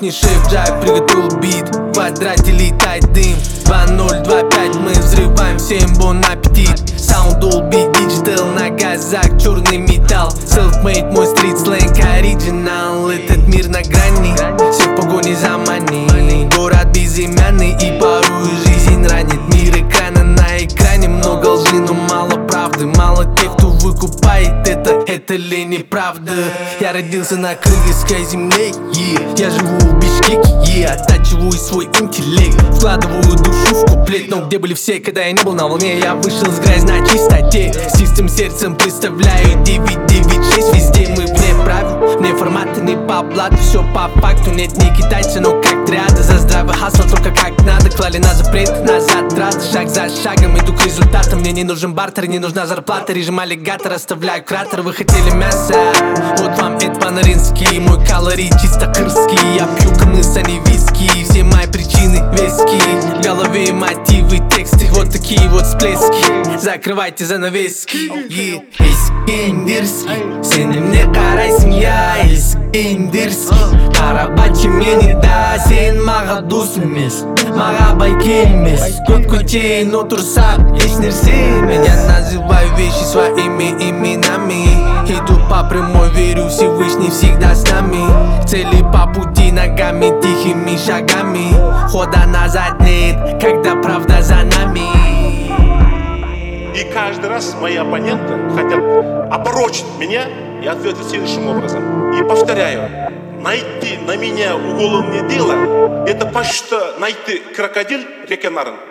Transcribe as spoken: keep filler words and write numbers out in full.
кухне шеф Джай приготовил бит, в квадрате летает дым. Два ноль два пять, мы взрываем, всем бон аппетит. Sound Dolby Digital, на газах черный металл. Self-made, мой стрит сленг оригинал. Этот мир на грани, все в погоне за money. Город безымянный и порой жизнь ранит. Мир экрана на экране, много лжи, но мало правды. Мало тех, кто выкупает это, это ли неправда? Я родился на кыргызской земле, yeah. Я живу в Бишкеке, yeah. Оттачиваю свой интеллект, вкладываю душу в куплет. Но где были все, когда я не был на волне? Я вышел с грязи на чистоте, с чистым сердцем представляю девять девять шесть везде. Мы вне правил, вне формата, не по блату. Все по факту, нет, не китайцы, но как триада. За здравый хасл, только как надо. Клали на запрет, назад рады. Шаг за шагом иду к результатам. Мне не нужен бартер, не нужна зарплата. Режим аллигатора, оставляю кратер. Вы хотели мясо? Вот вам это по-нарински. Мой калорий чисто кырский. Я пью кымыс, а не виски. Все мои причины веские. В голове мотивы, тексты, вот такие вот всплески. Закрывайте занавески, yeah. Искендерский, сенімне қарайсың, я Искендерский. Қарабачы мені да, сен маға дос емес, маға бай келмес. Код көтейін отырсақ, еш нәрсе емес. Я называю вещи своими именами. Иду по прямой, верю, Всевышний всегда с нами. Цели по пути ногами, тихими шагами. Хода назад нет, когда правда за нами. И каждый раз мои оппоненты хотят опорочить меня и ответить следующим образом. И повторяю, найти на меня уголовное дело — это почти найти крокодил реки Нарын.